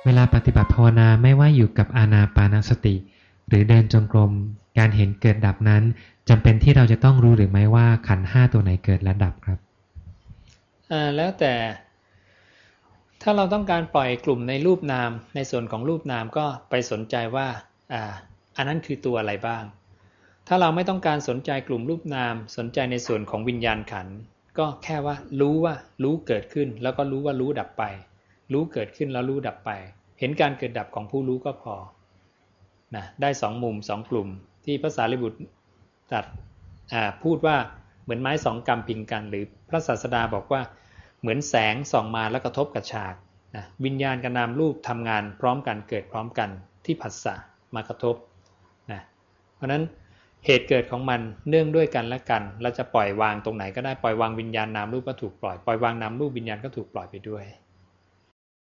เวลาปฏิบัติภาวนาไม่ว่าอยู่กับอานาปานสติหรือเดินจงกรมการเห็นเกิดดับนั้นจำเป็นที่เราจะต้องรู้หรือไม่ว่าขันธ์ห้าตัวไหนเกิดและดับครับแล้วแต่ถ้าเราต้องการปล่อยกลุ่มในรูปนามในส่วนของรูปนามก็ไปสนใจว่าอันนั้นคือตัวอะไรบ้างถ้าเราไม่ต้องการสนใจกลุ่มรูปนามสนใจในส่วนของวิญญาณขันธ์ก็แค่ว่ารู้เกิดขึ้นแล้วก็รู้ว่ารู้ดับไปรู้เกิดขึ้นแล้วรู้ดับไปเห็นการเกิดดับของผู้รู้ก็พอนะได้สองมุมสองกลุ่มที่พระสารีบุตรตรัสพูดว่าเหมือนไม้สองกำพิงกันหรือพระศาสดาบอกว่าเหมือนแสงส่องมาแล้วกระทบกับฉากนะวิญญาณกับนามรูปทำงานพร้อมกันเกิดพร้อมกันที่ผัสสะมากระทบนะเพราะนั้นเหตุเกิดของมันเนื่องด้วยกันและกันเราจะปล่อยวางตรงไหนก็ได้ปล่อยวางวิญญาณนามรูปก็ถูกปล่อยวางนามรูปวิญญาณก็ถูกปล่อยไปด้วย